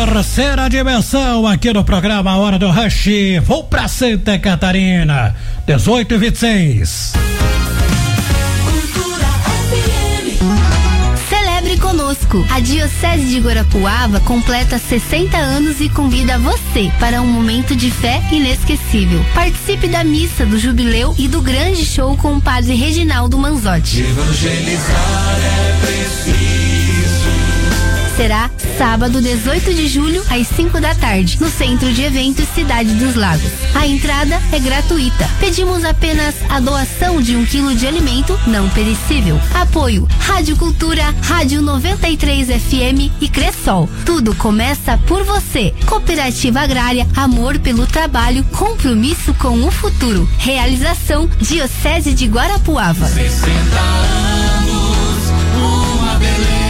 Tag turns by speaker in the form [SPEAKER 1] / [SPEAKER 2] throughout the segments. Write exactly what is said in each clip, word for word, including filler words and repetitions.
[SPEAKER 1] Terceira dimensão aqui no programa Hora do Rush. Vou pra Santa Catarina, dezoito e vinte e seis.
[SPEAKER 2] Celebre conosco. A Diocese de Guarapuava completa sessenta anos e convida você para um momento de fé inesquecível. Participe da missa do jubileu e do grande show com o padre Reginaldo Manzotti.
[SPEAKER 3] Evangelizar é preciso.
[SPEAKER 2] Será sábado, dezoito de julho, às cinco da tarde, no Centro de Eventos Cidade dos Lagos. A entrada é gratuita. Pedimos apenas a doação de um quilo de alimento não perecível. Apoio Rádio Cultura, Rádio noventa e três F M e Cressol. Tudo começa por você. Cooperativa Agrária, amor pelo trabalho, compromisso com o futuro. Realização Diocese de Guarapuava.
[SPEAKER 3] sessenta anos, uma beleza.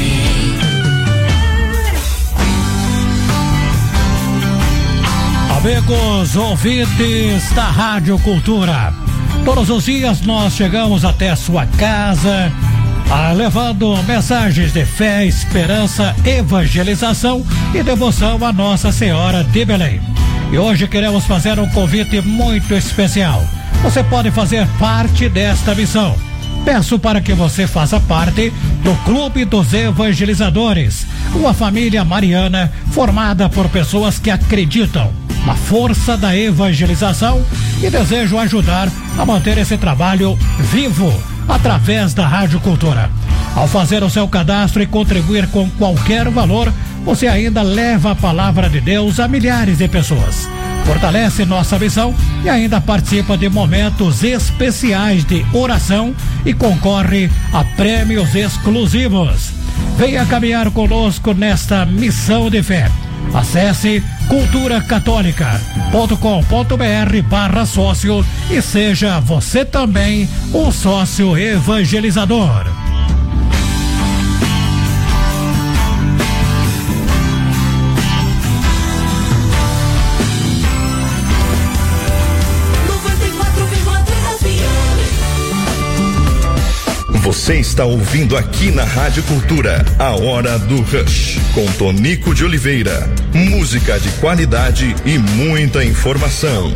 [SPEAKER 1] Amigos ouvintes da Rádio Cultura, todos os dias nós chegamos até a sua casa, ah, levando mensagens de fé, esperança, evangelização e devoção a Nossa Senhora de Belém. E hoje queremos fazer um convite muito especial. Você pode fazer parte desta missão. Peço para que você faça parte do Clube dos Evangelizadores, uma família mariana formada por pessoas que acreditam na força da evangelização e desejam ajudar a manter esse trabalho vivo através da Rádio Cultura. Ao fazer o seu cadastro e contribuir com qualquer valor, você ainda leva a palavra de Deus a milhares de pessoas. Fortalece nossa missão e ainda participa de momentos especiais de oração e concorre a prêmios exclusivos. Venha caminhar conosco nesta missão de fé. Acesse cultura católica ponto com ponto br barra sócio e seja você também um sócio evangelizador.
[SPEAKER 4] Você está ouvindo aqui na Rádio Cultura, a Hora do Rush, com Tonico de Oliveira. Música de qualidade e muita informação.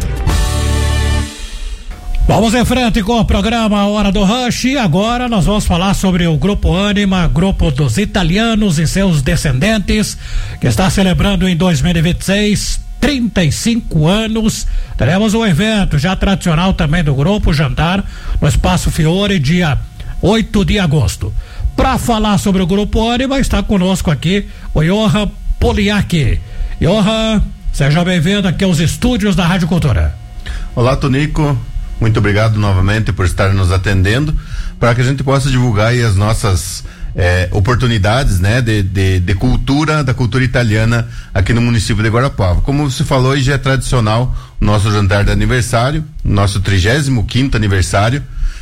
[SPEAKER 1] Vamos em frente com o programa Hora do Rush e agora nós vamos falar sobre o Grupo Ânima, grupo dos italianos e seus descendentes, que está celebrando em dois mil e vinte e seis trinta e cinco anos. Teremos um evento já tradicional também do grupo, jantar no Espaço Fiore, dia oito de agosto. Para falar sobre o Grupo Ânima, está conosco aqui o Johan Poliak. Johan, seja bem-vindo aqui aos estúdios da Rádio Cultura.
[SPEAKER 5] Olá, Tonico, muito obrigado novamente por estar nos atendendo, para que a gente possa divulgar aí as nossas eh, oportunidades, né, de, de, de cultura, da cultura italiana aqui no município de Guarapuava. Como você falou, hoje é tradicional o nosso jantar de aniversário, nosso trigésimo quinto aniversário.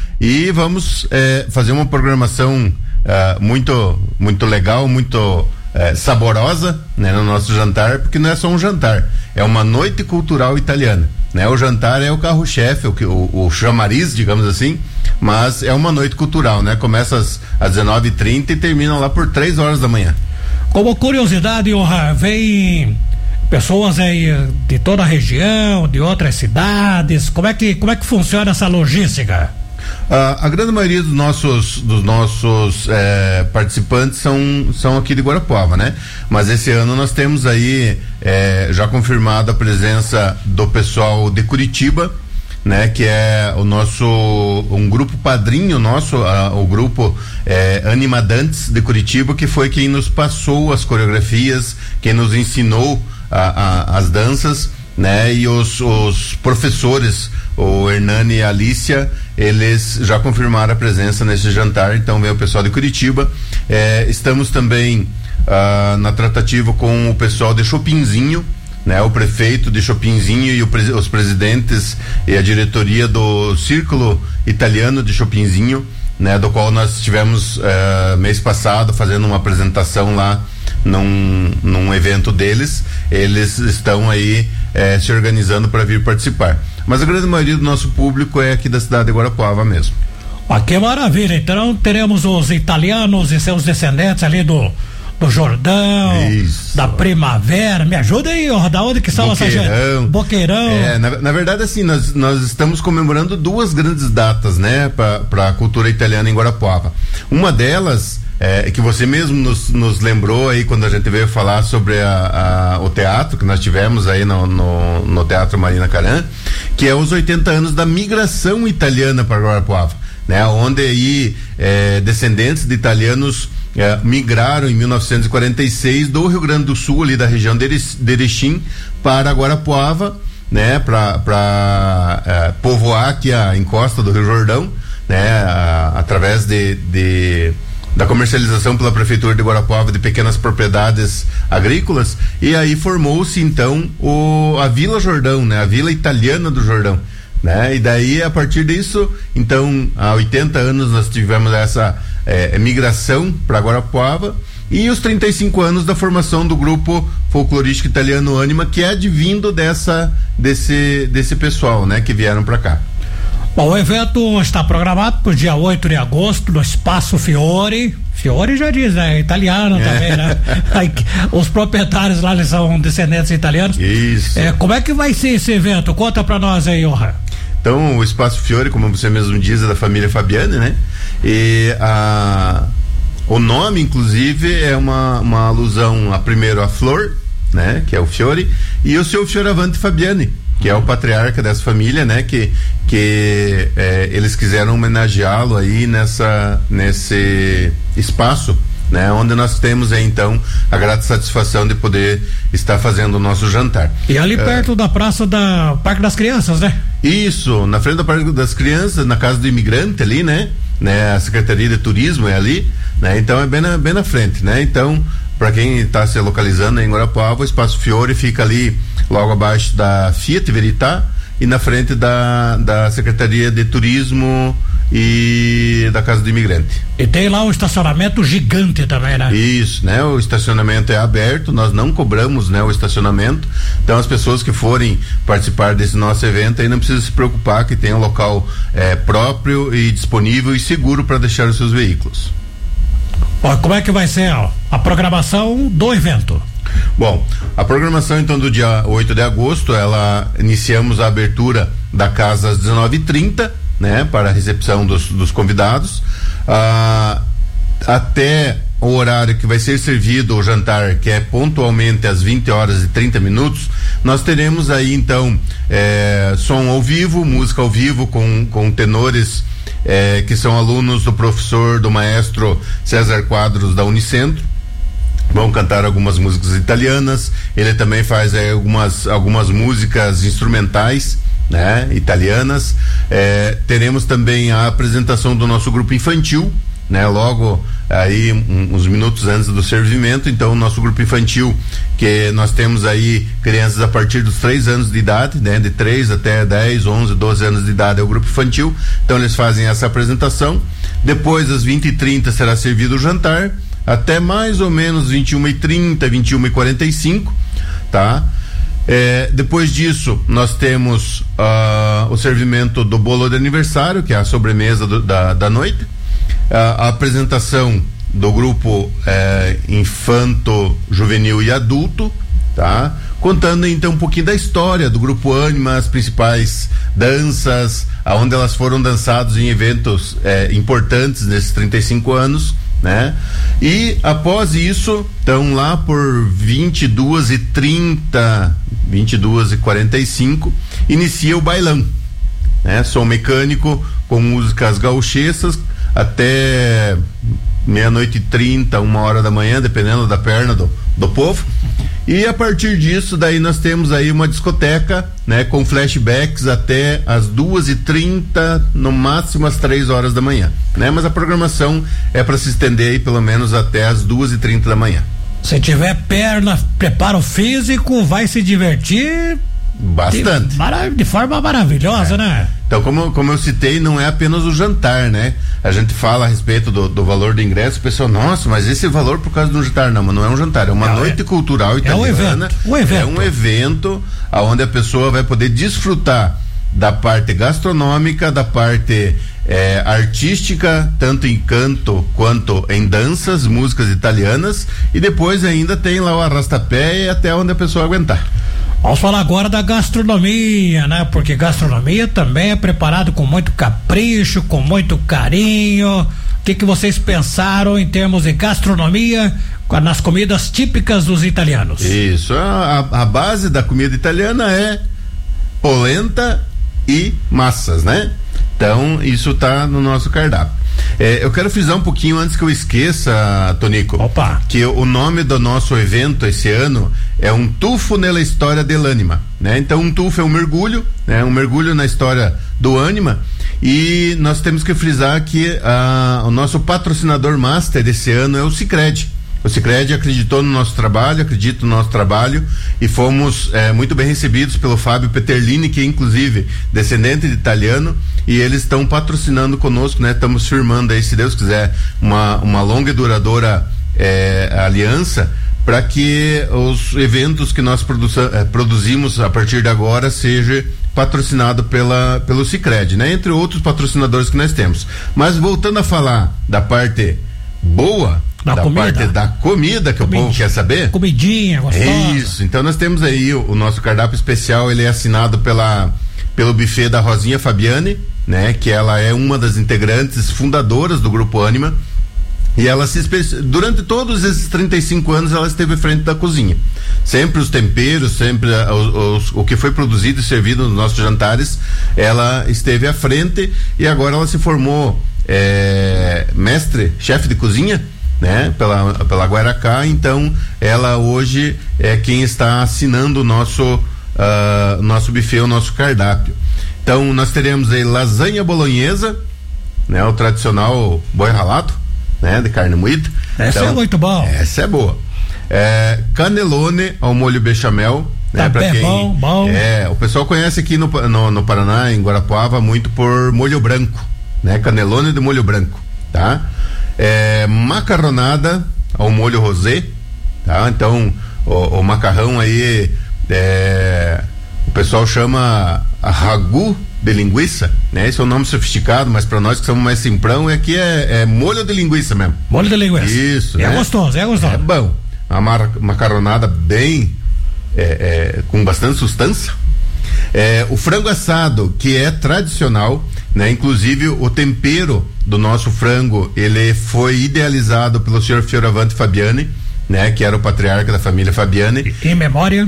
[SPEAKER 5] E vamos eh, fazer uma programação eh, muito muito legal, muito eh, saborosa, né, no nosso jantar, porque não é só um jantar, é uma noite cultural italiana, né? O jantar é o carro-chefe, o, o, o chamariz, digamos assim, mas é uma noite cultural, né? Começa às, às dezenove e trinta e termina lá por três horas da manhã. Como curiosidade, honra, vem pessoas aí de toda a região, de outras cidades, como é que, como é que funciona essa logística? Uh, a grande maioria dos nossos, dos nossos eh, participantes são, são aqui de Guarapuava, né? Mas esse ano nós temos aí eh, já confirmada a presença do pessoal de Curitiba, né? Que é o nosso, um grupo padrinho nosso, uh, o grupo eh, Animadantes de Curitiba, que foi quem nos passou as coreografias, quem nos ensinou a, a, as danças, né? E os, os professores, o Hernani e a Alicia, eles já confirmaram a presença nesse jantar, então vem o pessoal de Curitiba. Eh, estamos também ah, na tratativa com o pessoal de Chopinzinho, né? O prefeito de Chopinzinho e o, os presidentes e a diretoria do Círculo Italiano de Chopinzinho, né? Do qual nós estivemos eh, mês passado fazendo uma apresentação lá num, num evento deles. Eles estão aí eh, se organizando para vir participar. Mas a grande maioria do nosso público é aqui da cidade de Guarapuava mesmo. Ah, que maravilha! Então teremos os italianos e seus descendentes ali do
[SPEAKER 1] do Jordão,
[SPEAKER 5] Isso.
[SPEAKER 1] da Primavera. Me ajuda aí, ó, da onde que são essas gente? Boqueirão.
[SPEAKER 5] É, na, na verdade, assim, nós, nós estamos comemorando duas grandes datas, né, para a cultura italiana em Guarapuava. Uma delas é que você mesmo nos, nos lembrou aí quando a gente veio falar sobre a, a, o teatro que nós tivemos aí no, no, no Teatro Marina Caran, que é os oitenta anos da migração italiana para Guarapuava, né, onde aí é, descendentes de italianos é, migraram em mil novecentos e quarenta e seis do Rio Grande do Sul, ali da região de Erechim, para Guarapuava, né, para é, povoar aqui a encosta do Rio Jordão, né, a, através de, de da comercialização pela prefeitura de Guarapuava de pequenas propriedades agrícolas, e aí formou-se então o, a Vila Jordão, né, a Vila Italiana do Jordão, né, e daí a partir disso, então há oitenta anos nós tivemos essa é, migração para Guarapuava, e os trinta e cinco anos da formação do grupo folclorístico italiano Ânima, que é advindo dessa desse desse pessoal, né, que vieram para cá.
[SPEAKER 1] Bom, o evento está programado para o dia oito de agosto no Espaço Fiore. Fiore já diz, é italiano é. também, né? Aí, os proprietários lá eles são descendentes italianos.
[SPEAKER 5] Isso.
[SPEAKER 1] É, como é que vai ser esse evento? Conta para nós aí, Johan.
[SPEAKER 5] Então, o Espaço Fiore, como você mesmo diz, é da família Fabiani, né? E a, o nome, inclusive, é uma, uma alusão a primeiro a flor, né? Que é o Fiore, e o seu Fioravante Fabiani, que é o patriarca dessa família, né? Que, que é, eles quiseram homenageá-lo aí nessa, nesse espaço, né? Onde nós temos aí, então, a grata satisfação de poder estar fazendo o nosso jantar.
[SPEAKER 1] E ali é, perto da praça da Parque das Crianças, né?
[SPEAKER 5] Isso, na frente da Parque das Crianças, na casa do imigrante ali, né? né? A Secretaria de Turismo é ali, né? Então é bem na, bem na frente, né? Então, para quem está se localizando em Guarapuava, o Espaço Fiore fica ali logo abaixo da Fiat Verità e na frente da, da Secretaria de Turismo e da Casa do Imigrante.
[SPEAKER 1] E tem lá um estacionamento gigante também, né?
[SPEAKER 5] Isso, né? O estacionamento é aberto, nós não cobramos, né, o estacionamento. Então as pessoas que forem participar desse nosso evento aí não precisam se preocupar, que tem um local é, próprio e disponível e seguro para deixar os seus veículos.
[SPEAKER 1] Ó, como é que vai ser, ó, a programação do evento?
[SPEAKER 5] Bom, a programação então do dia oito de agosto, ela iniciamos a abertura da casa às dezenove e trinta, né, para a recepção dos, dos convidados, ah, até o horário que vai ser servido o jantar, que é pontualmente às vinte horas e trinta minutos, nós teremos aí então eh, som ao vivo, música ao vivo com, com tenores eh, que são alunos do professor, do maestro César Quadros da Unicentro. Vão cantar algumas músicas italianas. Ele também faz eh, algumas, algumas músicas instrumentais, né, italianas. Eh, teremos também a apresentação do nosso grupo infantil, né, logo aí um, uns minutos antes do servimento. Então o nosso grupo infantil, que nós temos aí crianças a partir dos três anos de idade, né, de três até dez, onze, doze anos de idade é o grupo infantil. Então eles fazem essa apresentação. Depois às vinte e trinta será servido o jantar até mais ou menos vinte e uma e trinta, vinte e uma e quarenta e cinco, tá? É, depois disso nós temos uh, o servimento do bolo de aniversário, que é a sobremesa do, da, da noite, uh, a apresentação do grupo eh, infanto, juvenil e adulto, tá? Contando então um pouquinho da história do grupo Ânima, as principais danças, aonde elas foram dançadas em eventos eh, importantes nesses trinta e cinco anos, né? E após isso, então lá por vinte e duas e trinta, vinte e duas e quarenta e cinco, inicia o bailão, né? Som mecânico com músicas gauchesas até meia-noite e trinta, uma hora da manhã, dependendo da perna do, do povo. E a partir disso, daí nós temos aí uma discoteca, né, com flashbacks até as duas e trinta, no máximo às três horas da manhã, né? Mas a programação é para se estender aí pelo menos até as duas e trinta da manhã.
[SPEAKER 1] Se tiver perna, preparo físico, vai se divertir
[SPEAKER 5] bastante.
[SPEAKER 1] De, de forma maravilhosa, é. né?
[SPEAKER 5] Então, como, como eu citei, não é apenas o jantar, né? A gente fala a respeito do, do valor do ingresso, o pessoal, nossa, mas esse valor por causa do jantar, não, mas não é um jantar, é uma é, noite é, cultural italiana.
[SPEAKER 1] É um evento, um evento.
[SPEAKER 5] É um evento onde a pessoa vai poder desfrutar da parte gastronômica, da parte é, artística, tanto em canto quanto em danças, músicas italianas, e depois ainda tem lá o arrastapé e até onde a pessoa aguentar.
[SPEAKER 1] Vamos falar agora da gastronomia, né? Porque gastronomia também é preparado com muito capricho, com muito carinho. O que que vocês pensaram em termos de gastronomia nas comidas típicas dos italianos?
[SPEAKER 5] Isso, a, a base da comida italiana é polenta e massas, né? Então, isso tá no nosso cardápio. É, eu quero frisar um pouquinho antes que eu esqueça, Tonico.
[SPEAKER 1] Opa.
[SPEAKER 5] Que o nome do nosso evento esse ano é um tufo nella história dell'anima, né? Então, um tufo é um mergulho, né? Um mergulho na história do ânima, e nós temos que frisar que ah, o nosso patrocinador master desse ano é o Sicredi. O Sicredi acreditou no nosso trabalho, acredita no nosso trabalho, e fomos eh, muito bem recebidos pelo Fábio Peterlini, que é inclusive descendente de italiano, e eles estão patrocinando conosco, né? Estamos firmando aí, se Deus quiser, uma, uma longa e duradoura eh, aliança, para que os eventos que nós produza, eh, produzimos a partir de agora seja patrocinado pela, pelo Sicredi, né? Entre outros patrocinadores que nós temos. Mas voltando a falar da parte boa,
[SPEAKER 1] Da,
[SPEAKER 5] da
[SPEAKER 1] comida.
[SPEAKER 5] parte da comida que Comidinha. O povo quer saber.
[SPEAKER 1] Comidinha, gostosa.
[SPEAKER 5] Isso, então nós temos aí o, o nosso cardápio especial, ele é assinado pela, pelo buffet da Rosinha Fabiani, né? Que ela é uma das integrantes fundadoras do Grupo Ânima, e ela se durante todos esses trinta e cinco anos ela esteve à frente da cozinha. Sempre os temperos, sempre os, os, o que foi produzido e servido nos nossos jantares, ela esteve à frente, e agora ela se formou é, mestre, chefe de cozinha, né? Pela, pela Guaracá, então ela hoje é quem está assinando o nosso, uh, nosso buffet, o nosso cardápio. Então nós teremos aí lasanha bolonhesa, né? O tradicional boi ralado, né? De carne moída.
[SPEAKER 1] Essa
[SPEAKER 5] então,
[SPEAKER 1] é muito bom.
[SPEAKER 5] Essa é boa. É, canelone ao molho bechamel, né?
[SPEAKER 1] Tá
[SPEAKER 5] Pra
[SPEAKER 1] bem,
[SPEAKER 5] quem,
[SPEAKER 1] bom, bom.
[SPEAKER 5] É, o pessoal conhece aqui no, no, no Paraná, em Guarapuava, muito por molho branco, né? Canelone de molho branco, tá? É, macarronada ao molho rosé, tá? Então o, o macarrão aí é, o pessoal chama ragu de linguiça, né? Esse é um nome sofisticado, mas para nós que somos mais simprão, é que é, é molho de linguiça mesmo.
[SPEAKER 1] Molho de linguiça.
[SPEAKER 5] Isso,
[SPEAKER 1] é
[SPEAKER 5] né?
[SPEAKER 1] gostoso, é gostoso.
[SPEAKER 5] É bom. Uma mar, macarronada bem é, é, com bastante sustância. É, o frango assado, que é tradicional, né? Inclusive o tempero do nosso frango, ele foi idealizado pelo senhor Fioravante Fabiani, né? Que era o patriarca da família Fabiani.
[SPEAKER 1] Em memória.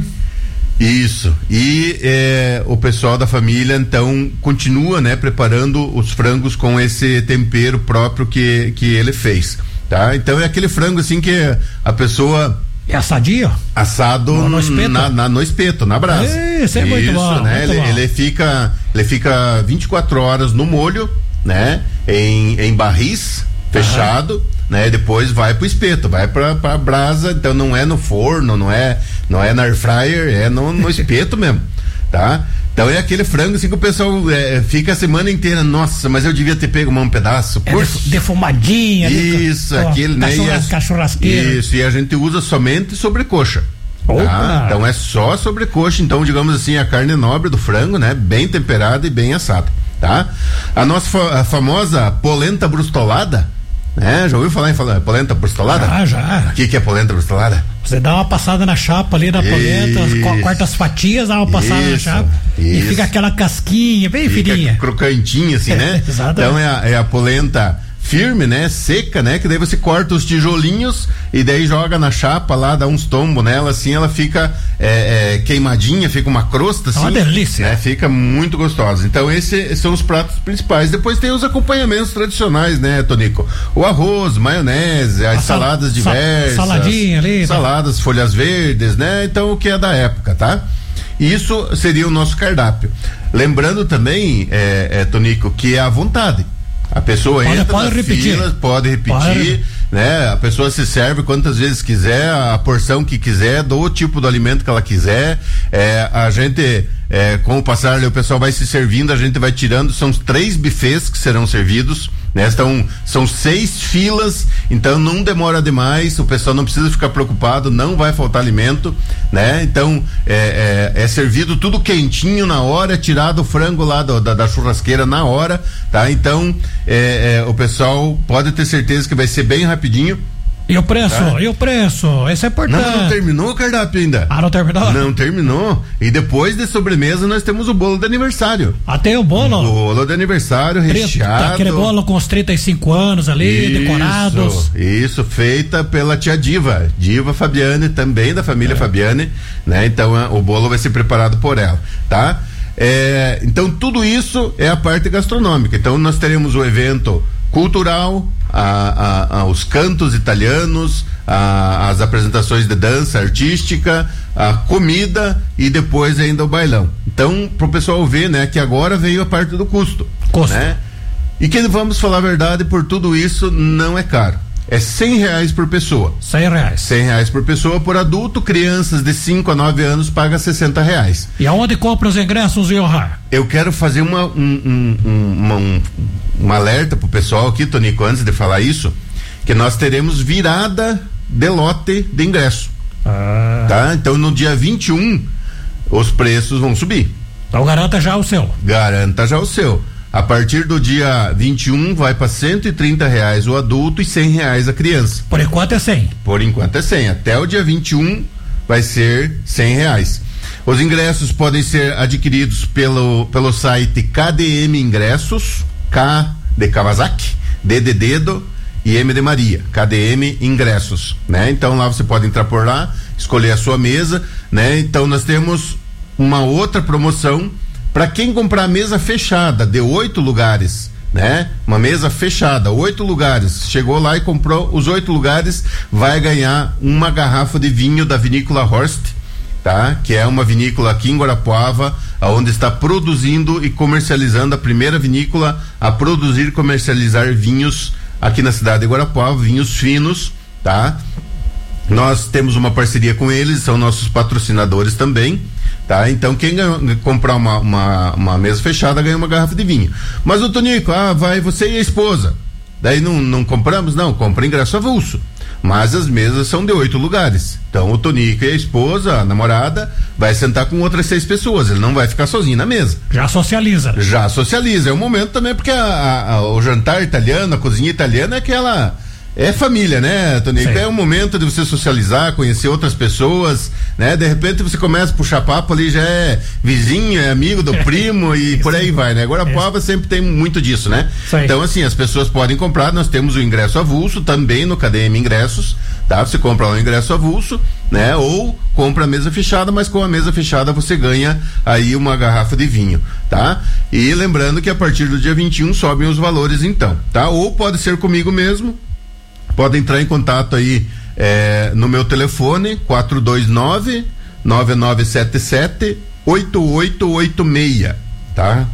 [SPEAKER 5] Isso. E é, o pessoal da família então continua, né? Preparando os frangos com esse tempero próprio que, que ele fez, tá? Então é aquele frango assim que a pessoa
[SPEAKER 1] é assadinho?
[SPEAKER 5] Assado
[SPEAKER 1] no, no, espeto.
[SPEAKER 5] Na, na, no espeto, na brasa.
[SPEAKER 1] Isso, é
[SPEAKER 5] Isso,
[SPEAKER 1] muito bom.
[SPEAKER 5] Né?
[SPEAKER 1] Muito
[SPEAKER 5] ele,
[SPEAKER 1] bom.
[SPEAKER 5] ele fica ele fica vinte e quatro horas no molho, né? Em, em barris fechado, uhum. Né? Depois vai pro espeto, vai pra, pra brasa, então não é no forno, não é não é na air fryer, é no, no espeto mesmo, tá? Então é aquele frango assim que o pessoal é, fica a semana inteira, nossa, mas eu devia ter pego um pedaço.
[SPEAKER 1] É def, defumadinha.
[SPEAKER 5] Isso,
[SPEAKER 1] ali,
[SPEAKER 5] aquele,
[SPEAKER 1] ó,
[SPEAKER 5] né?
[SPEAKER 1] Cachorras,
[SPEAKER 5] e
[SPEAKER 1] a, churrasqueira.
[SPEAKER 5] Isso, e a gente usa somente sobrecoxa. Tá? Então é só sobrecoxa, então digamos assim, a carne nobre do frango, né? Bem temperada e bem assada, tá? A nossa fa- a famosa polenta brustolada, né? Já ouviu falar em falar, polenta brustolada?
[SPEAKER 1] Já, já.
[SPEAKER 5] O que que é polenta brustolada?
[SPEAKER 1] Você dá uma passada na chapa ali da polenta, co- corta as fatias, dá uma passada
[SPEAKER 5] Isso,
[SPEAKER 1] na chapa
[SPEAKER 5] isso.
[SPEAKER 1] e fica aquela casquinha bem
[SPEAKER 5] Fica
[SPEAKER 1] fininha.
[SPEAKER 5] crocantinha assim, né?
[SPEAKER 1] Exatamente.
[SPEAKER 5] Então é a, é a polenta firme, né? Seca, né? Que daí você corta os tijolinhos e daí joga na chapa lá, dá uns tombos nela, assim, ela fica é, é, queimadinha, fica uma crosta assim.
[SPEAKER 1] É uma delícia.
[SPEAKER 5] Né? Fica muito gostosa. Então esses são os pratos principais. Depois tem os acompanhamentos tradicionais, né, Tonico? O arroz, maionese, as
[SPEAKER 1] sal-
[SPEAKER 5] saladas
[SPEAKER 1] sa-
[SPEAKER 5] diversas.
[SPEAKER 1] saladinha ali, né?
[SPEAKER 5] Saladas, folhas verdes, né? Então o que é da época, tá? Isso seria o nosso cardápio. Lembrando também, é, é, Tonico, que é à vontade. A pessoa
[SPEAKER 1] Pode-
[SPEAKER 5] entra
[SPEAKER 1] pode
[SPEAKER 5] nas
[SPEAKER 1] repetir.
[SPEAKER 5] filas, pode repetir,
[SPEAKER 1] Pode.
[SPEAKER 5] né? A pessoa se serve quantas vezes quiser, a porção que quiser, do tipo do alimento que ela quiser. É, a gente, é, com o passar, o pessoal vai se servindo, a gente vai tirando, são os três buffets que serão servidos, né? Então, são seis filas, então não demora demais, o pessoal não precisa ficar preocupado, não vai faltar alimento, né? Então, é, é, é servido tudo quentinho na hora, é tirado o frango lá do, da, da churrasqueira na hora, tá? Então, é, é, o pessoal pode ter certeza que vai ser bem rapidinho.
[SPEAKER 1] E o preço?
[SPEAKER 5] Tá?
[SPEAKER 1] E o preço? Esse é importante.
[SPEAKER 5] Não, não terminou o cardápio ainda.
[SPEAKER 1] Ah, não terminou?
[SPEAKER 5] Não terminou. E depois de sobremesa nós temos o bolo de aniversário.
[SPEAKER 1] Ah, tem o bolo?
[SPEAKER 5] O bolo de aniversário recheado.
[SPEAKER 1] Aquele bolo com os trinta e cinco anos ali, isso, decorados.
[SPEAKER 5] Isso, feita pela tia Diva, Diva Fabiane, também da família é. Fabiane, né? Então a, o bolo vai ser preparado por ela, tá? É, então tudo isso é a parte gastronômica. Então nós teremos o evento cultural, a, a, a, os cantos italianos, a, as apresentações de dança artística, a comida e depois ainda o bailão. Então, pro pessoal ver, né, que agora veio a parte do custo.
[SPEAKER 1] Custo.
[SPEAKER 5] Né? E que vamos falar a verdade, por tudo isso não é caro. É cem reais por pessoa.
[SPEAKER 1] Cem reais.
[SPEAKER 5] Cem reais por pessoa. Por adulto, crianças de cinco a nove anos paga sessenta reais.
[SPEAKER 1] E aonde compra os ingressos, Johan?
[SPEAKER 5] Eu quero fazer uma, um, um, um, uma, um, um alerta pro pessoal aqui, Tonico, antes de falar isso, que nós teremos virada de lote de ingresso.
[SPEAKER 1] Ah.
[SPEAKER 5] Tá? Então no dia vinte e um os preços vão subir.
[SPEAKER 1] Então garanta já o seu.
[SPEAKER 5] Garanta já o seu. A partir do dia vinte e um vai para cento e trinta reais o adulto e cem reais a criança.
[SPEAKER 1] Por enquanto é cem.
[SPEAKER 5] Por enquanto é cem. Até o dia vinte e um vai ser cem reais. Os ingressos podem ser adquiridos pelo, pelo site K D M Ingressos, K de Kawasaki, D de Dedo e M de Maria, K D M Ingressos, né? Então lá você pode entrar por lá, escolher a sua mesa, né? Então nós temos uma outra promoção para quem comprar a mesa fechada de oito lugares, né? Uma mesa fechada, oito lugares. Chegou lá e comprou os oito lugares, vai ganhar uma garrafa de vinho da vinícola Horst, tá? Que é uma vinícola aqui em Guarapuava, aonde está produzindo e comercializando a primeira vinícola a produzir e comercializar vinhos aqui na cidade de Guarapuava, vinhos finos, tá? Nós temos uma parceria com eles, são nossos patrocinadores também, tá? Então quem ganha, comprar uma, uma, uma mesa fechada ganha uma garrafa de vinho. Mas o Tonico, ah, vai você e a esposa. Daí não, não compramos? Não, compra ingresso avulso. Mas as mesas são de oito lugares. Então o Tonico e a esposa, a namorada, vai sentar com outras seis pessoas. Ele não vai ficar sozinho na mesa.
[SPEAKER 1] Já socializa.
[SPEAKER 5] Já socializa. É um momento também, porque a, a, a, o jantar italiano, a cozinha italiana é aquela. É família, né, Tonico? É um momento de você socializar, conhecer outras pessoas, né? De repente você começa a puxar papo ali, já é vizinho, é amigo do primo e por aí vai, né? Guarapuava sempre tem muito disso, né?
[SPEAKER 1] Sim.
[SPEAKER 5] Então, assim, as pessoas podem comprar, nós temos o ingresso avulso também no K D M Ingressos, tá? Você compra lá o ingresso avulso, né? Ou compra a mesa fechada, mas com a mesa fechada você ganha aí uma garrafa de vinho, tá? E lembrando que a partir do dia vinte e um sobem os valores então, tá? Ou pode ser comigo mesmo. Pode entrar em contato aí é, no meu telefone quatro dois nove, nove nove sete sete, oito oito oito seis, tá?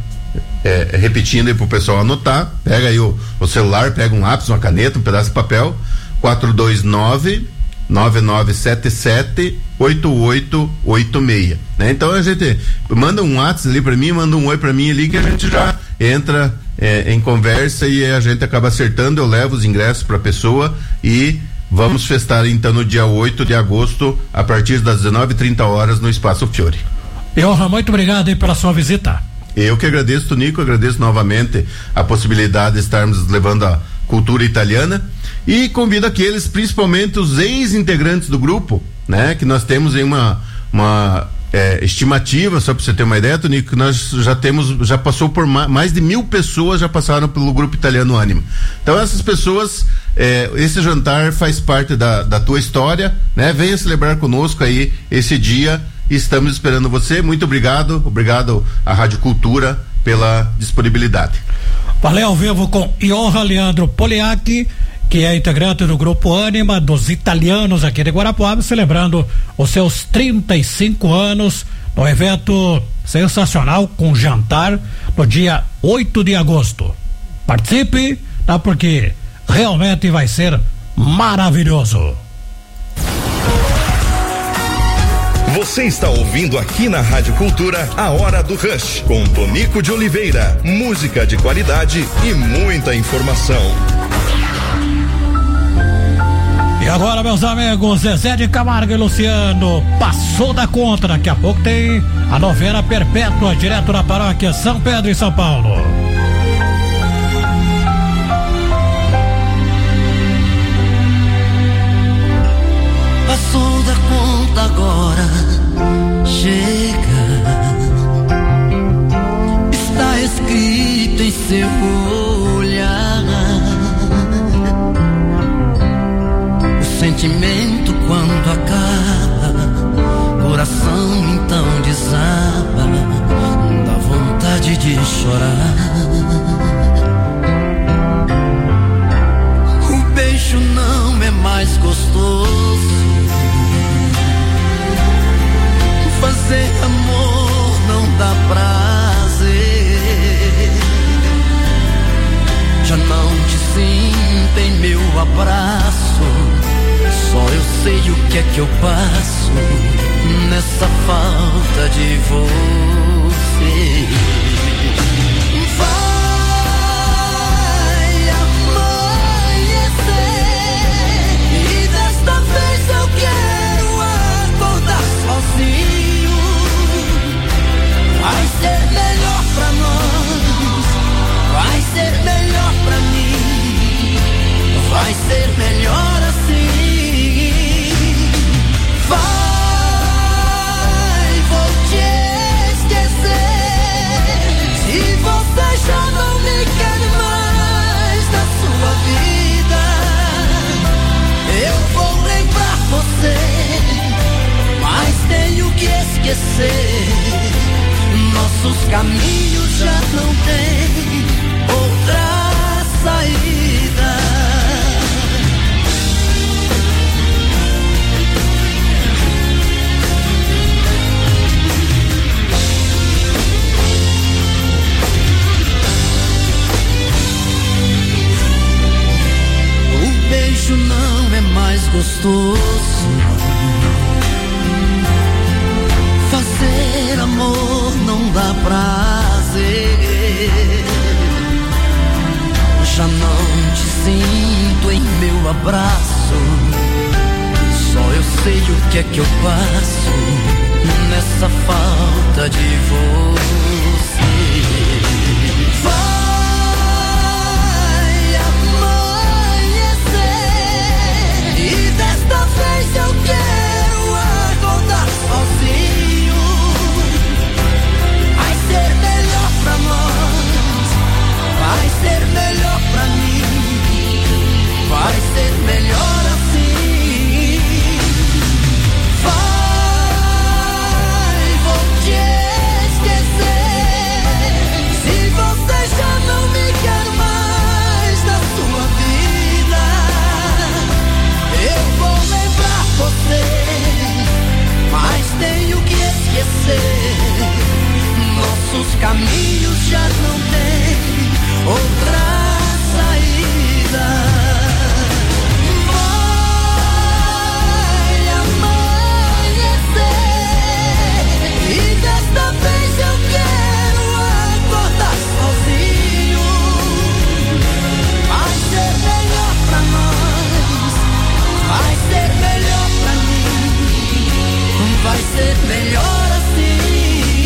[SPEAKER 5] É, repetindo aí pro pessoal anotar, pega aí o, o celular, pega um lápis, uma caneta, um pedaço de papel, quatro dois nove, nove nove sete sete, oito oito oito seis, né? Então a gente manda um WhatsApp ali pra mim, manda um oi pra mim ali que a gente já entra É, em conversa e a gente acaba acertando. Eu levo os ingressos para a pessoa e vamos festar então no dia oito de agosto a partir das dezenove e trinta horas no Espaço Fiore.
[SPEAKER 1] Johan, muito obrigado aí pela sua visita.
[SPEAKER 5] Eu que agradeço, Tonico, agradeço novamente a possibilidade de estarmos levando a cultura italiana e convido aqueles, principalmente os ex-integrantes do grupo, né? Que nós temos em uma uma É, estimativa, só para você ter uma ideia, Tonico, que nós já temos, já passou por ma mais de mil pessoas já passaram pelo grupo italiano Ânima. Então essas pessoas, é, esse jantar faz parte da, da tua história, né? Venha celebrar conosco aí esse dia, estamos esperando você. Muito obrigado, obrigado à Rádio Cultura pela disponibilidade.
[SPEAKER 1] Valeu, ao vivo com Johan Leandro Poliak, que é integrante do Grupo Ânima dos italianos aqui de Guarapuava, celebrando os seus trinta e cinco anos no evento sensacional com jantar no dia oito de agosto. Participe, tá? Porque realmente vai ser maravilhoso.
[SPEAKER 4] Você está ouvindo aqui na Rádio Cultura a Hora do Rush, com Tonico de Oliveira. Música de qualidade e muita informação.
[SPEAKER 1] E agora, meus amigos, Zezé de Camargo e Luciano, passou da conta. Daqui a pouco tem a novena perpétua, direto na paróquia São Pedro em São Paulo.
[SPEAKER 3] Passou da conta agora, chega. Está escrito em seu olhar. O sentimento quando acaba, coração então desaba, dá vontade de chorar. O beijo não é mais gostoso, fazer amor não dá prazer. Já não te sinto em meu abraço, só eu sei o que é que eu passo nessa falta de você. Vai amanhecer e desta vez eu quero acordar sozinho. Vai ser melhor pra nós, vai ser melhor pra mim, vai ser melhor assim. Vai, vou te esquecer. Se você já não me quer mais na sua vida, eu vou lembrar você, mas tenho que esquecer. Nossos caminhos já não têm outra saída. O beijo não é mais gostoso, fazer amor não dá prazer. Já não te sinto em meu abraço, só eu sei o que é que eu passo nessa falta de você. Vai amanhecer e desta vez eu quero acordar sozinho. Vai ser melhor pra nós, vai ser melhor pra mim, vai ser melhor assim. Vai, vou te esquecer. Se você já não me quer mais na sua vida, eu vou lembrar você, mas tenho que esquecer. Nossos caminhos já não têm outra saída. Vai amanhecer e desta vez eu quero acordar sozinho. Vai ser melhor pra nós, vai ser melhor pra mim, vai ser melhor assim.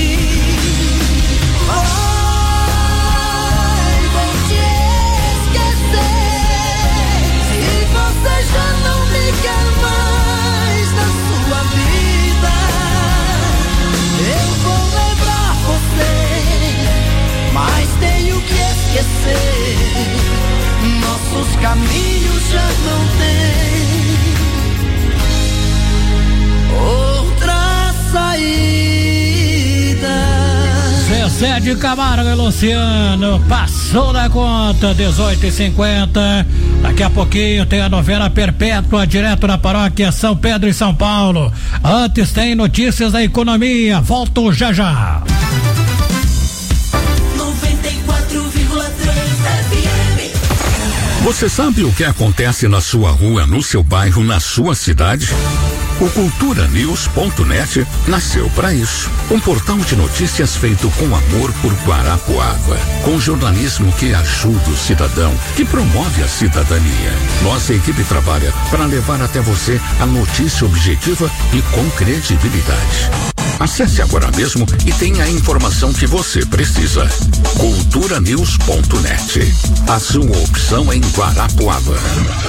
[SPEAKER 3] Nossos caminhos já não têm outra saída.
[SPEAKER 1] Zezé de Camargo e Luciano, passou da conta, dezoito e cinquenta. Daqui a pouquinho tem a novena perpétua, direto na paróquia São Pedro em São Paulo. Antes tem notícias da economia. Volto já já.
[SPEAKER 3] noventa e quatro vírgula três F M.
[SPEAKER 6] Você sabe o que acontece na sua rua, no seu bairro, na sua cidade? O cultura news ponto net nasceu para isso. Um portal de notícias feito com amor por Guarapuava, com jornalismo que ajuda o cidadão, que promove a cidadania. Nossa equipe trabalha para levar até você a notícia objetiva e com credibilidade. Acesse agora mesmo e tenha a informação que você precisa. cultura news ponto net. A sua opção em Guarapuava.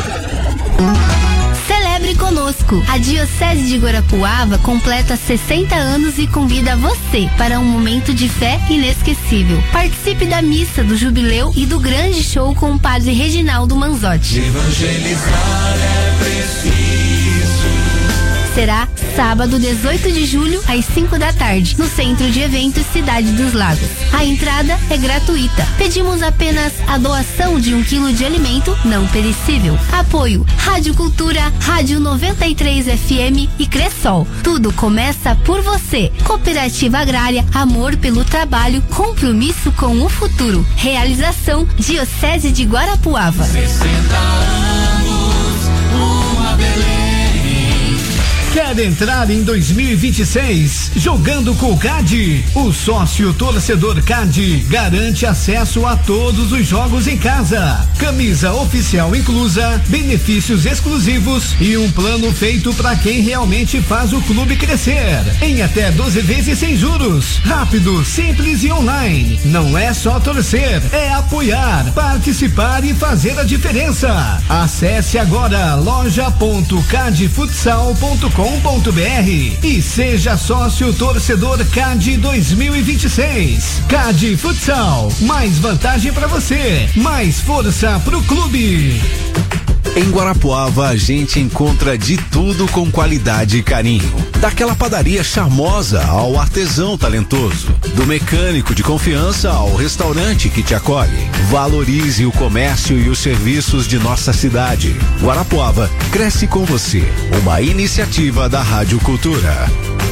[SPEAKER 2] Celebre conosco. A Diocese de Guarapuava completa sessenta anos e convida você para um momento de fé inesquecível. Participe da missa do jubileu e do grande show com o padre Reginaldo Manzotti.
[SPEAKER 3] Evangelizar é preciso.
[SPEAKER 2] Será sábado, dezoito de julho, às cinco da tarde, no Centro de Eventos Cidade dos Lagos. A entrada é gratuita. Pedimos apenas a doação de um quilo de alimento não perecível. Apoio Rádio Cultura, Rádio noventa e três F M e Cressol. Tudo começa por você. Cooperativa Agrária, amor pelo trabalho, compromisso com o futuro. Realização Diocese de Guarapuava.
[SPEAKER 3] sessenta anos, uma beleza.
[SPEAKER 7] Quer entrar em dois mil e vinte e seis jogando com o C A D? O sócio torcedor C A D garante acesso a todos os jogos em casa. Camisa oficial inclusa, benefícios exclusivos e um plano feito para quem realmente faz o clube crescer. Em até doze vezes sem juros. Rápido, simples e online. Não é só torcer, é apoiar, participar e fazer a diferença. Acesse agora loja ponto cadfutsal ponto com ponto br e seja sócio torcedor C A D dois mil e vinte e seis. C A D Futsal, mais vantagem para você, mais força pro clube.
[SPEAKER 8] Em Guarapuava a gente encontra de tudo com qualidade e carinho. Daquela padaria charmosa ao artesão talentoso. Do mecânico de confiança ao restaurante que te acolhe. Valorize o comércio e os serviços de nossa cidade. Guarapuava cresce com você. Uma iniciativa da Rádio Cultura.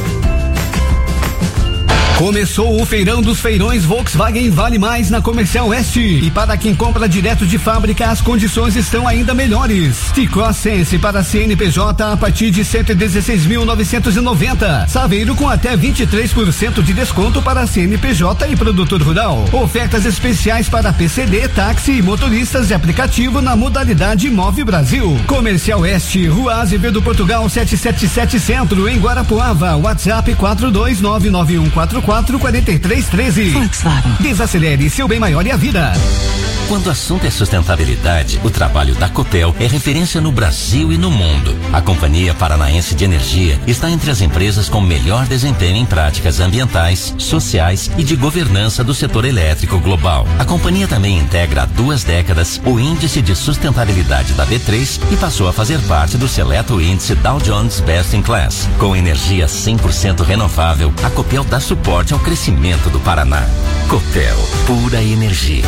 [SPEAKER 7] Começou o feirão dos feirões Volkswagen Vale Mais na Comercial Oeste. E para quem compra direto de fábrica, as condições estão ainda melhores. Ticó Sense para C N P J a partir de cento e dezesseis mil novecentos e noventa. Saveiro com até vinte e três por cento de desconto para C N P J e produtor rural. Ofertas especiais para P C D, táxi e motoristas de aplicativo na modalidade Move Brasil. Comercial Oeste, Rua Azevedo Portugal setecentos e setenta e sete Centro, em Guarapuava. WhatsApp quatro dois nove nove um quatro quatro quatro três um três.
[SPEAKER 9] Volkswagen.
[SPEAKER 7] Desacelere seu bem maior e a vida.
[SPEAKER 10] Quando o assunto é sustentabilidade, o trabalho da Copel é referência no Brasil e no mundo. A Companhia Paranaense de Energia está entre as empresas com melhor desempenho em práticas ambientais, sociais e de governança do setor elétrico global. A companhia também integra há duas décadas o Índice de Sustentabilidade da B três e passou a fazer parte do seleto índice Dow Jones Best in Class. Com energia cem por cento renovável, a Copel dá suporte ao crescimento do Paraná. Copel, pura energia.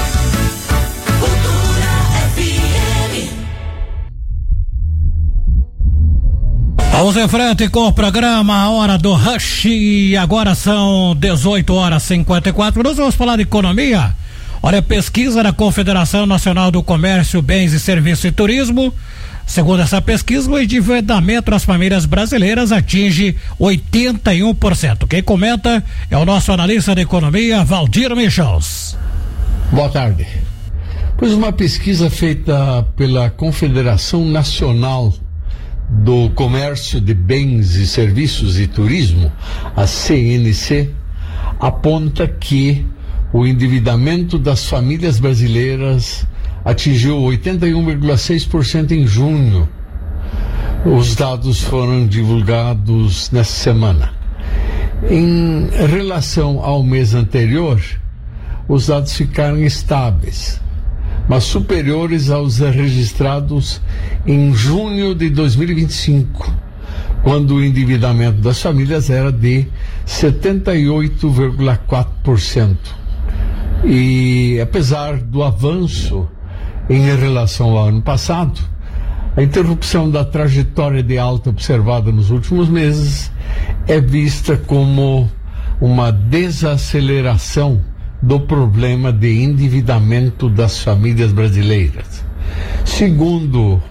[SPEAKER 1] Vamos em frente com o programa A Hora do Rush. E agora são dezoito horas e cinquenta e quatro minutos. Vamos falar de economia. Olha, pesquisa da Confederação Nacional do Comércio, Bens e Serviços e Turismo. Segundo essa pesquisa, o endividamento das famílias brasileiras atinge oitenta e um por cento. Quem comenta é o nosso analista de economia, Valdir Michels.
[SPEAKER 11] Boa tarde. Pois uma pesquisa feita pela Confederação Nacional do Comércio de Bens e Serviços e Turismo, a C N C, aponta que o endividamento das famílias brasileiras atingiu oitenta e um vírgula seis por cento em junho. Os dados foram divulgados nessa semana. Em relação ao mês anterior, os dados ficaram estáveis, mas superiores aos registrados em junho de dois mil e vinte e cinco, quando o endividamento das famílias era de setenta e oito vírgula quatro por cento. E apesar do avanço em relação ao ano passado, a interrupção da trajetória de alta observada nos últimos meses é vista como uma desaceleração do problema de endividamento das famílias brasileiras. Segundo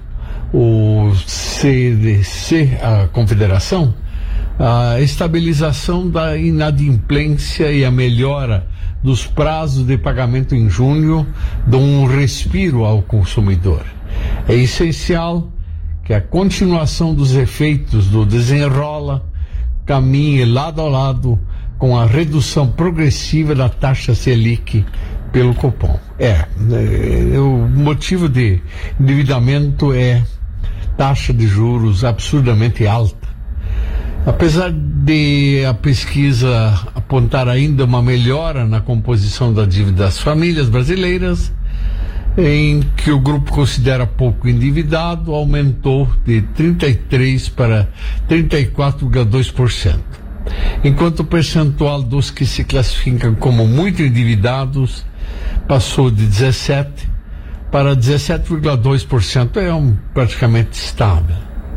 [SPEAKER 11] o C D C, a Confederação, a estabilização da inadimplência e a melhora dos prazos de pagamento em junho dão um respiro ao consumidor. É essencial que a continuação dos efeitos do desenrola caminhe lado a lado com a redução progressiva da taxa Selic pelo Copom. É, é, o motivo de endividamento é taxa de juros absurdamente alta. Apesar de a pesquisa apontar ainda uma melhora na composição da dívida das famílias brasileiras, em que o grupo considera pouco endividado, aumentou de trinta e três por cento para trinta e quatro vírgula dois por cento. Enquanto o percentual dos que se classificam como muito endividados passou de dezessete por cento para dezessete vírgula dois por cento, é um, praticamente estável.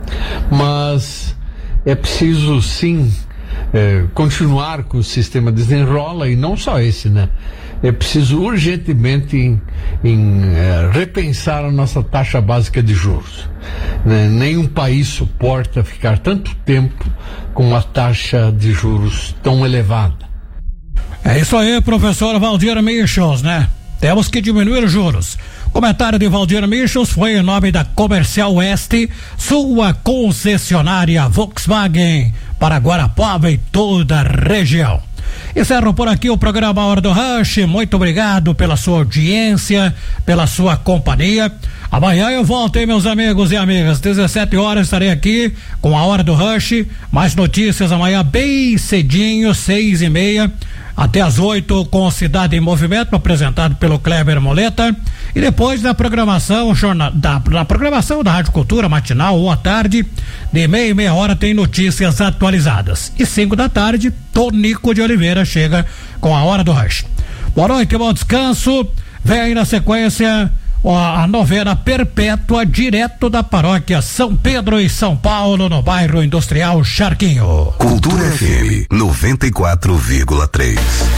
[SPEAKER 11] Mas é preciso sim é, continuar com o sistema desenrola, e não só esse, né? É preciso urgentemente em, em é, repensar a nossa taxa básica de juros. Né? Nenhum país suporta ficar tanto tempo com uma taxa de juros tão elevada.
[SPEAKER 1] É isso aí, professor Valdir Michels, né? Temos que diminuir os juros. Comentário de Valdir Michels foi em nome da Comercial Oeste, sua concessionária Volkswagen para Guarapuava e toda a região. Encerro por aqui o programa Hora do Rush. Muito obrigado pela sua audiência, pela sua companhia. Amanhã eu volto, hein, meus amigos e amigas. dezessete horas estarei aqui com a Hora do Rush. Mais notícias amanhã bem cedinho, seis e meia. Até às oito com Cidade em Movimento, apresentado pelo Kleber Moleta. E depois da programação, jornal, da, da programação da Rádio Cultura, matinal ou à tarde, de meia e meia hora tem notícias atualizadas. E cinco da tarde, Tonico de Oliveira chega com a Hora do Rush. Boa noite, bom descanso. Vem aí na sequência a novena perpétua, direto da paróquia São Pedro e São Paulo, no bairro Industrial Charquinho.
[SPEAKER 9] Cultura F M noventa e quatro vírgula três.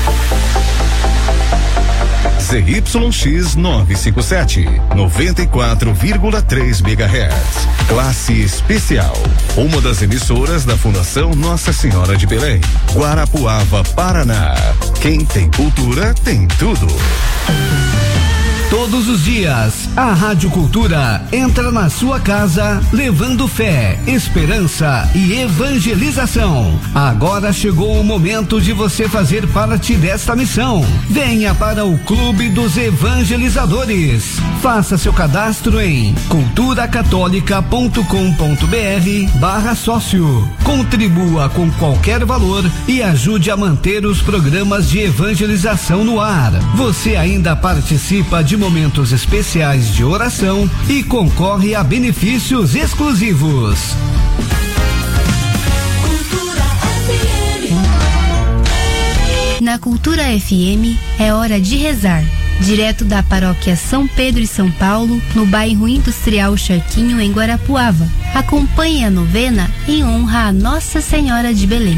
[SPEAKER 9] Z Y X novecentos e cinquenta e sete, noventa e quatro vírgula três megahertz. Classe especial. Uma das emissoras da Fundação Nossa Senhora de Belém, Guarapuava, Paraná. Quem tem cultura tem tudo.
[SPEAKER 7] Todos os dias, a Rádio Cultura entra na sua casa levando fé, esperança e evangelização. Agora chegou o momento de você fazer parte desta missão. Venha para o Clube dos Evangelizadores. Faça seu cadastro em culturacatólica.com.br barra sócio. Contribua com qualquer valor e ajude a manter os programas de evangelização no ar. Você ainda participa de momentos especiais de oração e concorre a benefícios exclusivos.
[SPEAKER 2] Na Cultura F M é hora de rezar. Direto da paróquia São Pedro e São Paulo, no bairro Industrial Charquinho, em Guarapuava. Acompanhe a novena em honra a Nossa Senhora de Belém.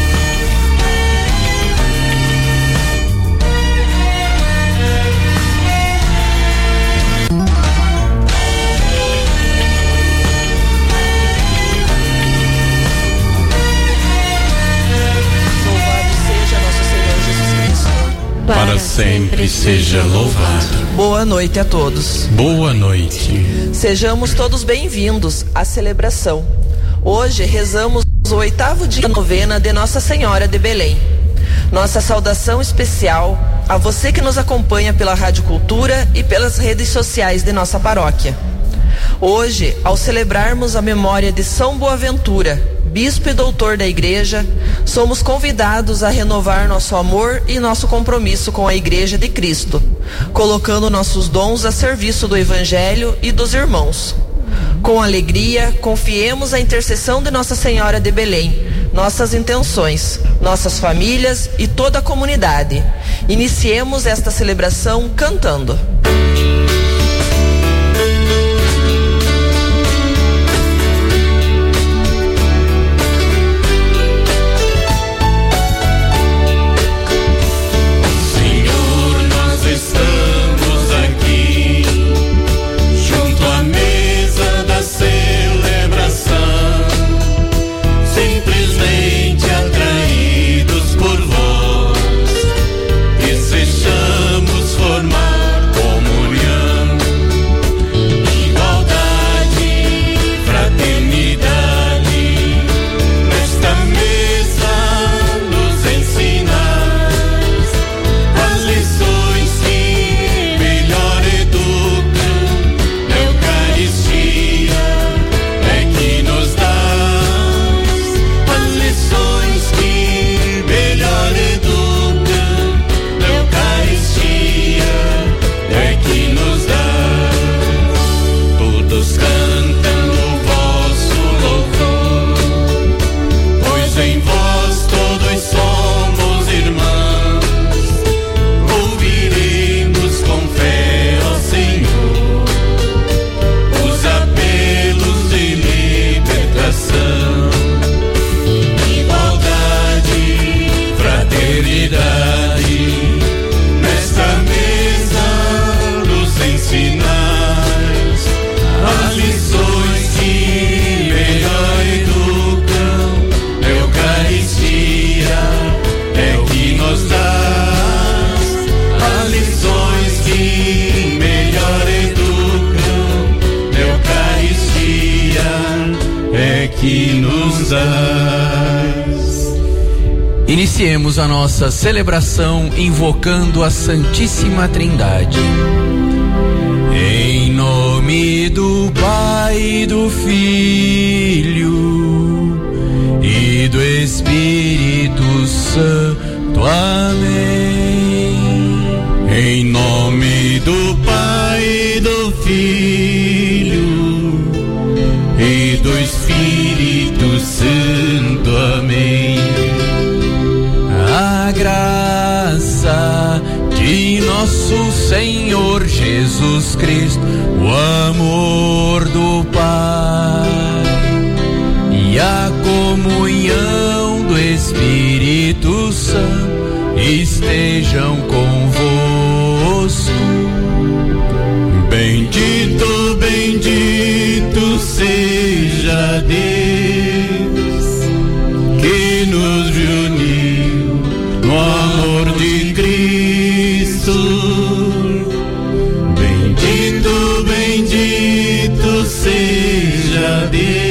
[SPEAKER 12] Para sempre seja louvado.
[SPEAKER 13] Boa noite a todos.
[SPEAKER 12] Boa noite.
[SPEAKER 13] Sejamos todos bem-vindos à celebração. Hoje rezamos o oitavo dia da novena de Nossa Senhora de Belém. Nossa saudação especial a você que nos acompanha pela Rádio Cultura e pelas redes sociais de nossa paróquia. Hoje, ao celebrarmos a memória de São Boaventura, bispo e doutor da Igreja, somos convidados a renovar nosso amor e nosso compromisso com a Igreja de Cristo, colocando nossos dons a serviço do Evangelho e dos irmãos. Com alegria, confiemos a intercessão de Nossa Senhora de Belém, nossas intenções, nossas famílias e toda a comunidade. Iniciemos esta celebração cantando.
[SPEAKER 12] Junto à mesa da ceia. que nos dás.
[SPEAKER 14] Iniciemos a nossa celebração invocando a Santíssima Trindade. Em nome do Pai, do Filho e do Espírito Santo. Amém.
[SPEAKER 12] Em nome do Pai, do Filho e do Espírito Santo. Amém.
[SPEAKER 14] A graça de nosso Senhor Jesus Cristo, o amor do Pai e a comunhão do Espírito Santo estejam convosco.
[SPEAKER 12] Bendito, bendito seja Deus que nos reuniu no amor de Cristo. Bendito, bendito seja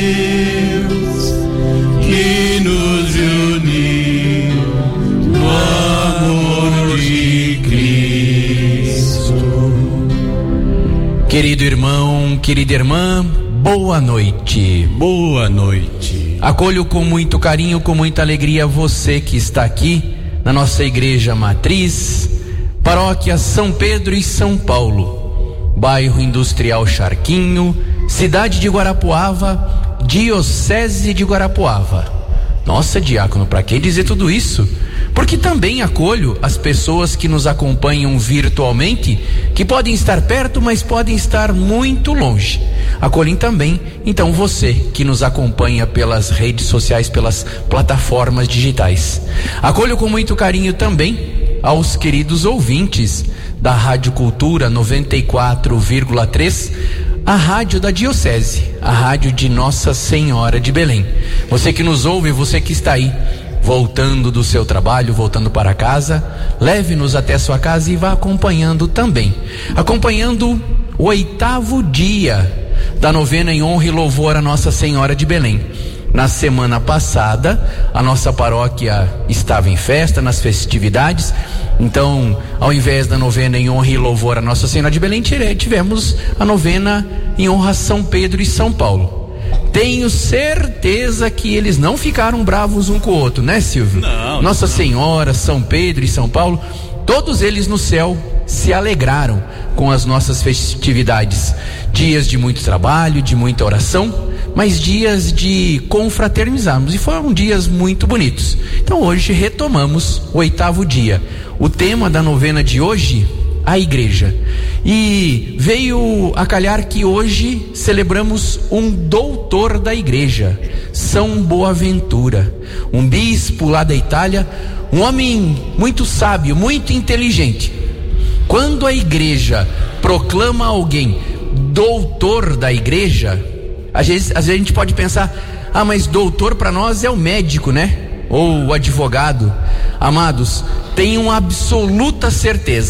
[SPEAKER 12] Deus que nos reuniu no amor de Cristo.
[SPEAKER 14] Querido irmão, querida irmã, boa noite.
[SPEAKER 12] Boa noite.
[SPEAKER 14] Acolho com muito carinho, com muita alegria você que está aqui na nossa igreja matriz, paróquia São Pedro e São Paulo, bairro industrial Charquinho, cidade de Guarapuava, diocese de Guarapuava. Nossa, diácono, para que dizer tudo isso? Porque também acolho as pessoas que nos acompanham virtualmente, que podem estar perto, mas podem estar muito longe. Acolhem também, então, você que nos acompanha pelas redes sociais, pelas plataformas digitais. Acolho com muito carinho também aos queridos ouvintes da Rádio Cultura noventa e quatro vírgula três, a rádio da Diocese, a rádio de Nossa Senhora de Belém. Você que nos ouve, você que está aí voltando do seu trabalho, voltando para casa, leve-nos até sua casa e vá acompanhando também, acompanhando o oitavo dia da novena em honra e louvor a Nossa Senhora de Belém. Na semana passada, a nossa paróquia estava em festa, nas festividades. Então, ao invés da novena em honra e louvor a Nossa Senhora de Belém, tivemos a novena em honra a São Pedro e São Paulo. Tenho certeza que eles não ficaram bravos um com o outro, né, Silvio?
[SPEAKER 12] Não.
[SPEAKER 14] Nossa Senhora, São Pedro e São Paulo, todos eles no céu se alegraram com as nossas festividades. Dias de muito trabalho, de muita oração, mas dias de confraternizarmos, e foram dias muito bonitos. Então hoje retomamos o oitavo dia. O tema da novena de hoje, a igreja. E veio a calhar que hoje celebramos um doutor da igreja, São Boaventura, um bispo lá da Itália, um homem muito sábio, muito inteligente. Quando a igreja proclama alguém doutor da igreja, às vezes, às vezes a gente pode pensar, ah, mas doutor para nós é o médico, né? Ou o advogado. Amados, tenham absoluta certeza